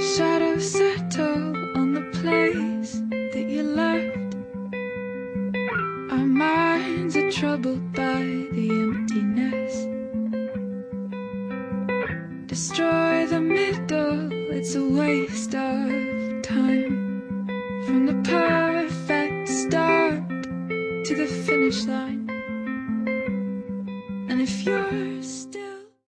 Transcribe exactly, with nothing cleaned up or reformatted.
Shadows settle on the place that you left. Our minds are troubled by the emptiness. Destroy